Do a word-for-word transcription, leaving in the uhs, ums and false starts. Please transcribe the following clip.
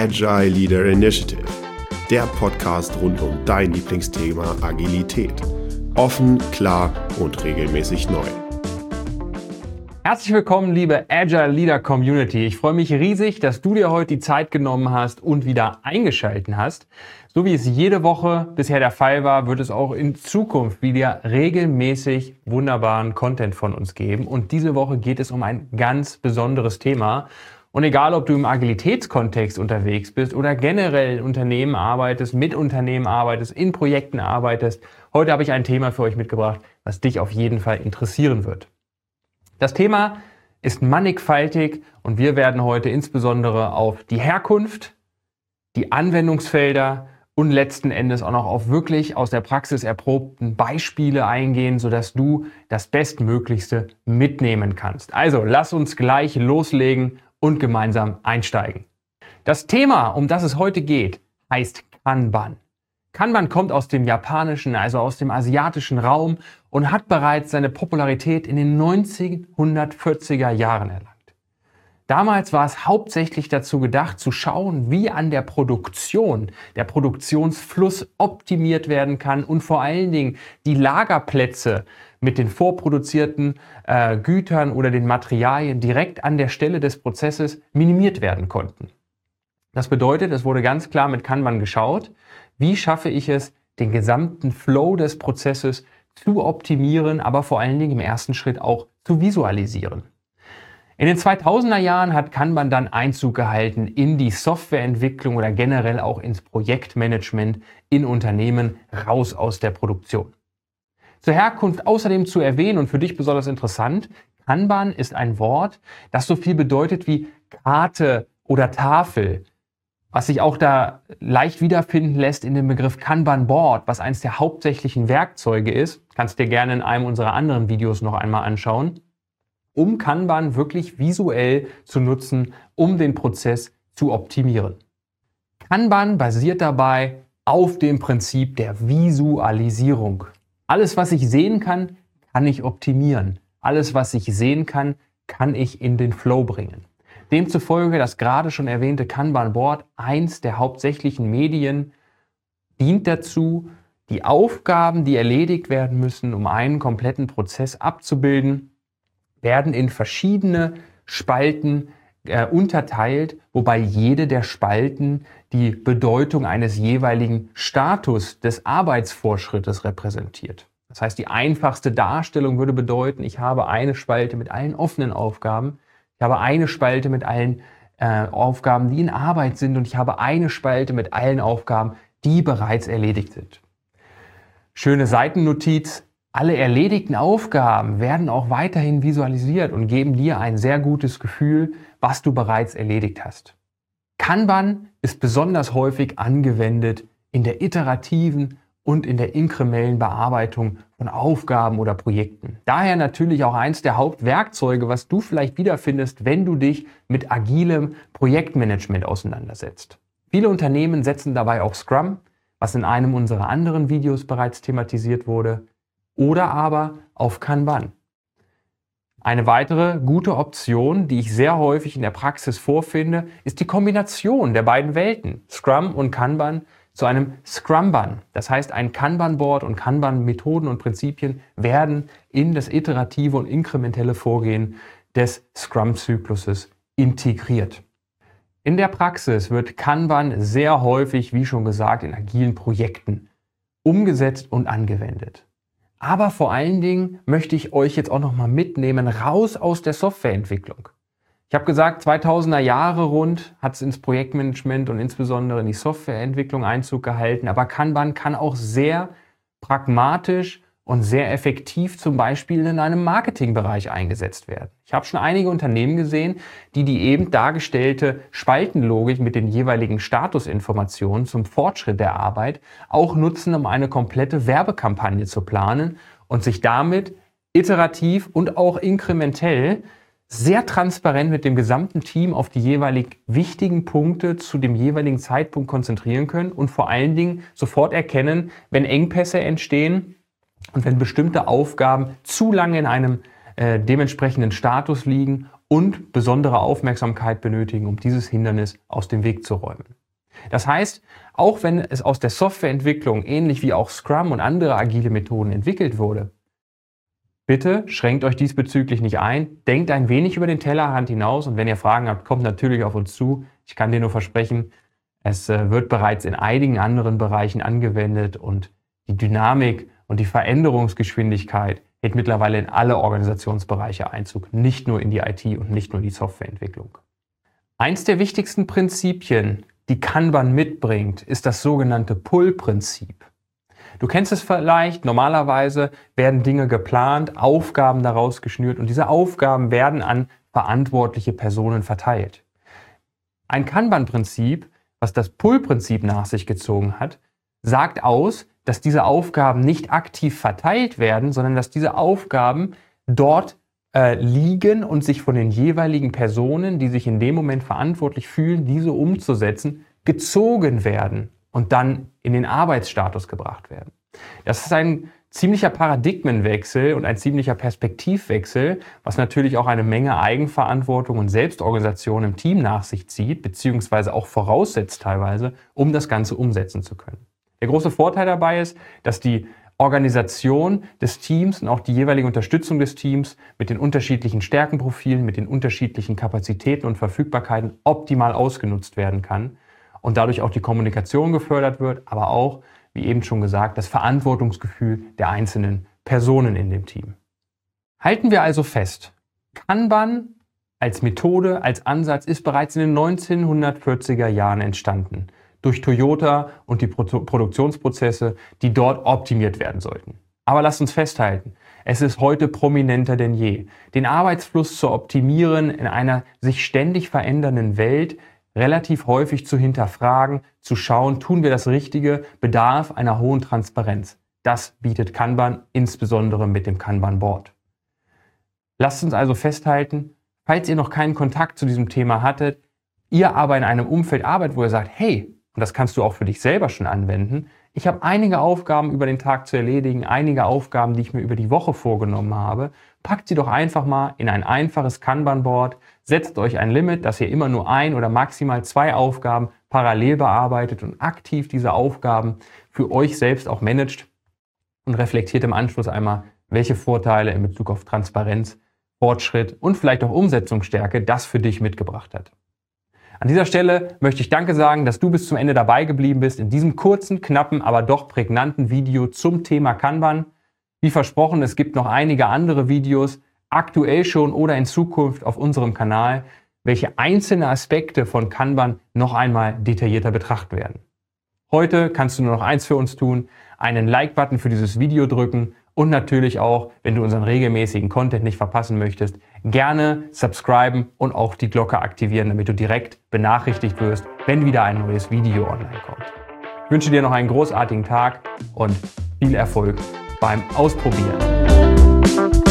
Agile Leader Initiative, der Podcast rund um dein Lieblingsthema Agilität. Offen, klar und regelmäßig neu. Herzlich willkommen, liebe Agile Leader Community. Ich freue mich riesig, dass du dir heute die Zeit genommen hast und wieder eingeschaltet hast. So wie es jede Woche bisher der Fall war, wird es auch in Zukunft wieder regelmäßig wunderbaren Content von uns geben. Und diese Woche geht es um ein ganz besonderes Thema. Und egal, ob du im Agilitätskontext unterwegs bist oder generell in Unternehmen arbeitest, mit Unternehmen arbeitest, in Projekten arbeitest, heute habe ich ein Thema für euch mitgebracht, was dich auf jeden Fall interessieren wird. Das Thema ist mannigfaltig und wir werden heute insbesondere auf die Herkunft, die Anwendungsfelder und letzten Endes auch noch auf wirklich aus der Praxis erprobten Beispiele eingehen, sodass du das Bestmöglichste mitnehmen kannst. Also lass uns gleich loslegen und gemeinsam einsteigen. Das Thema, um das es heute geht, heißt Kanban. Kanban kommt aus dem japanischen, also aus dem asiatischen Raum und hat bereits seine Popularität in den neunzehnhundertvierziger Jahren erlangt. Damals war es hauptsächlich dazu gedacht, zu schauen, wie an der Produktion, der Produktionsfluss optimiert werden kann und vor allen Dingen die Lagerplätze mit den vorproduzierten äh, Gütern oder den Materialien direkt an der Stelle des Prozesses minimiert werden konnten. Das bedeutet, es wurde ganz klar mit Kanban geschaut, wie schaffe ich es, den gesamten Flow des Prozesses zu optimieren, aber vor allen Dingen im ersten Schritt auch zu visualisieren. In den zweitausender Jahren hat Kanban dann Einzug gehalten in die Softwareentwicklung oder generell auch ins Projektmanagement in Unternehmen raus aus der Produktion. Zur Herkunft außerdem zu erwähnen und für dich besonders interessant, Kanban ist ein Wort, das so viel bedeutet wie Karte oder Tafel, was sich auch da leicht wiederfinden lässt in dem Begriff Kanban Board, was eines der hauptsächlichen Werkzeuge ist, kannst dir gerne in einem unserer anderen Videos noch einmal anschauen, um Kanban wirklich visuell zu nutzen, um den Prozess zu optimieren. Kanban basiert dabei auf dem Prinzip der Visualisierung. Alles, was ich sehen kann, kann ich optimieren. Alles, was ich sehen kann, kann ich in den Flow bringen. Demzufolge das gerade schon erwähnte Kanban Board, eins der hauptsächlichen Medien, dient dazu, die Aufgaben, die erledigt werden müssen, um einen kompletten Prozess abzubilden, werden in verschiedene Spalten äh, unterteilt, wobei jede der Spalten die Bedeutung eines jeweiligen Status des Arbeitsvorschrittes repräsentiert. Das heißt, die einfachste Darstellung würde bedeuten, ich habe eine Spalte mit allen offenen Aufgaben, ich habe eine Spalte mit allen äh, Aufgaben, die in Arbeit sind und ich habe eine Spalte mit allen Aufgaben, die bereits erledigt sind. Schöne Seitennotiz, alle erledigten Aufgaben werden auch weiterhin visualisiert und geben dir ein sehr gutes Gefühl, was du bereits erledigt hast. Kanban ist besonders häufig angewendet in der iterativen und in der inkrementellen Bearbeitung von Aufgaben oder Projekten. Daher natürlich auch eins der Hauptwerkzeuge, was du vielleicht wiederfindest, wenn du dich mit agilem Projektmanagement auseinandersetzt. Viele Unternehmen setzen dabei auf Scrum, was in einem unserer anderen Videos bereits thematisiert wurde, oder aber auf Kanban. Eine weitere gute Option, die ich sehr häufig in der Praxis vorfinde, ist die Kombination der beiden Welten, Scrum und Kanban, zu einem Scrumban. Das heißt, ein Kanban-Board und Kanban-Methoden und Prinzipien werden in das iterative und inkrementelle Vorgehen des Scrum-Zykluses integriert. In der Praxis wird Kanban sehr häufig, wie schon gesagt, in agilen Projekten umgesetzt und angewendet. Aber vor allen Dingen möchte ich euch jetzt auch noch mal mitnehmen, raus aus der Softwareentwicklung. Ich habe gesagt, zweitausender Jahre rund hat es ins Projektmanagement und insbesondere in die Softwareentwicklung Einzug gehalten. Aber Kanban kann auch sehr pragmatisch und sehr effektiv zum Beispiel in einem Marketingbereich eingesetzt werden. Ich habe schon einige Unternehmen gesehen, die die eben dargestellte Spaltenlogik mit den jeweiligen Statusinformationen zum Fortschritt der Arbeit auch nutzen, um eine komplette Werbekampagne zu planen und sich damit iterativ und auch inkrementell sehr transparent mit dem gesamten Team auf die jeweilig wichtigen Punkte zu dem jeweiligen Zeitpunkt konzentrieren können und vor allen Dingen sofort erkennen, wenn Engpässe entstehen und wenn bestimmte Aufgaben zu lange in einem äh, dementsprechenden Status liegen und besondere Aufmerksamkeit benötigen, um dieses Hindernis aus dem Weg zu räumen. Das heißt, auch wenn es aus der Softwareentwicklung ähnlich wie auch Scrum und andere agile Methoden entwickelt wurde, bitte schränkt euch diesbezüglich nicht ein, denkt ein wenig über den Tellerrand hinaus und wenn ihr Fragen habt, kommt natürlich auf uns zu. Ich kann dir nur versprechen, es wird bereits in einigen anderen Bereichen angewendet und die Dynamik und die Veränderungsgeschwindigkeit hält mittlerweile in alle Organisationsbereiche Einzug, nicht nur in die I T und nicht nur in die Softwareentwicklung. Eins der wichtigsten Prinzipien, die Kanban mitbringt, ist das sogenannte Pull-Prinzip. Du kennst es vielleicht, normalerweise werden Dinge geplant, Aufgaben daraus geschnürt und diese Aufgaben werden an verantwortliche Personen verteilt. Ein Kanban-Prinzip, was das Pull-Prinzip nach sich gezogen hat, sagt aus, dass diese Aufgaben nicht aktiv verteilt werden, sondern dass diese Aufgaben dort äh, liegen und sich von den jeweiligen Personen, die sich in dem Moment verantwortlich fühlen, diese umzusetzen, gezogen werden und dann in den Arbeitsstatus gebracht werden. Das ist ein ziemlicher Paradigmenwechsel und ein ziemlicher Perspektivwechsel, was natürlich auch eine Menge Eigenverantwortung und Selbstorganisation im Team nach sich zieht, beziehungsweise auch voraussetzt teilweise, um das Ganze umsetzen zu können. Der große Vorteil dabei ist, dass die Organisation des Teams und auch die jeweilige Unterstützung des Teams mit den unterschiedlichen Stärkenprofilen, mit den unterschiedlichen Kapazitäten und Verfügbarkeiten optimal ausgenutzt werden kann und dadurch auch die Kommunikation gefördert wird, aber auch, wie eben schon gesagt, das Verantwortungsgefühl der einzelnen Personen in dem Team. Halten wir also fest, Kanban als Methode, als Ansatz ist bereits in den neunzehnhundertvierziger Jahren entstanden. Durch Toyota und die Pro- Produktionsprozesse, die dort optimiert werden sollten. Aber lasst uns festhalten, es ist heute prominenter denn je. Den Arbeitsfluss zu optimieren in einer sich ständig verändernden Welt, relativ häufig zu hinterfragen, zu schauen, tun wir das Richtige, bedarf einer hohen Transparenz. Das bietet Kanban, insbesondere mit dem Kanban-Board. Lasst uns also festhalten, falls ihr noch keinen Kontakt zu diesem Thema hattet, ihr aber in einem Umfeld arbeitet, wo ihr sagt, hey, und das kannst du auch für dich selber schon anwenden, ich habe einige Aufgaben über den Tag zu erledigen, einige Aufgaben, die ich mir über die Woche vorgenommen habe, packt sie doch einfach mal in ein einfaches Kanban-Board, setzt euch ein Limit, dass ihr immer nur ein oder maximal zwei Aufgaben parallel bearbeitet und aktiv diese Aufgaben für euch selbst auch managt und reflektiert im Anschluss einmal, welche Vorteile in Bezug auf Transparenz, Fortschritt und vielleicht auch Umsetzungsstärke das für dich mitgebracht hat. An dieser Stelle möchte ich Danke sagen, dass du bis zum Ende dabei geblieben bist in diesem kurzen, knappen, aber doch prägnanten Video zum Thema Kanban. Wie versprochen, es gibt noch einige andere Videos, aktuell schon oder in Zukunft auf unserem Kanal, welche einzelne Aspekte von Kanban noch einmal detaillierter betrachten werden. Heute kannst du nur noch eins für uns tun, einen Like-Button für dieses Video drücken und natürlich auch, wenn du unseren regelmäßigen Content nicht verpassen möchtest, gerne subscriben und auch die Glocke aktivieren, damit du direkt benachrichtigt wirst, wenn wieder ein neues Video online kommt. Ich wünsche dir noch einen großartigen Tag und viel Erfolg beim Ausprobieren.